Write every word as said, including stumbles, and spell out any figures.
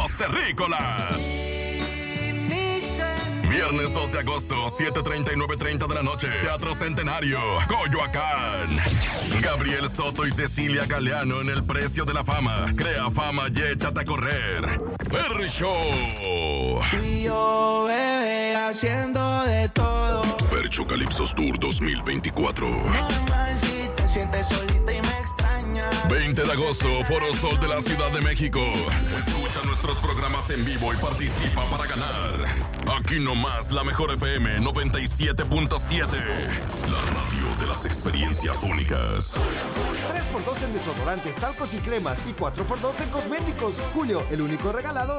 Los Terrícolas. Viernes dos de agosto, siete treinta y nueve treinta de la noche. Teatro Centenario, Coyoacán. Gabriel Soto y Cecilia Galeano en El Precio de la Fama. Crea fama y échate a correr. Perry Show. Y yo, bebé, haciendo de todo. Percho Calipsos Tour dos mil veinticuatro. Normal si te sientes solita y me extrañas. veinte de agosto, Foro Sol de la Ciudad de México. Escucha nuestros programas en vivo y participa para ganar. Aquí nomás, la mejor F M noventa y siete punto siete. La radio de las experiencias únicas. tres por dos en desodorantes, talcos y cremas y cuatro por dos en cosméticos. Julio, el único regalado